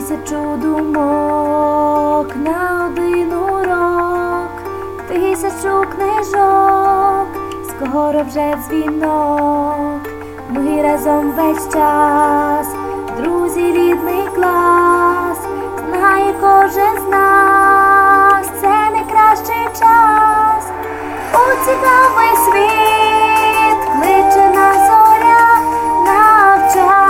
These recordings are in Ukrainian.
1000 думок на один урок, 1000 книжок, скоро вже дзвінок. Ми разом весь час, друзі, рідний клас, знає кожен з нас, це найкращий час. У цікавий світ кличе нас зоря навчання.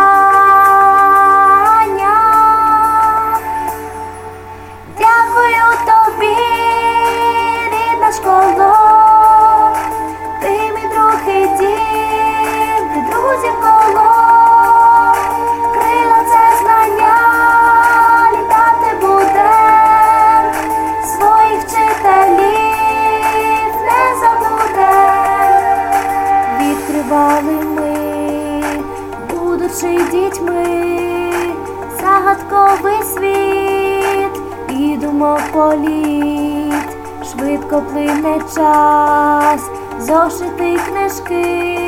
Дякую тобі, рідна школа, ти мій друг і дім, ти друзів коло. Крила це знання, літати будем, своїх вчителів не забудем. Відкривали ми, будучи дітьми, загадковий світ і думок політ. Швидко плине час, зошити й книжки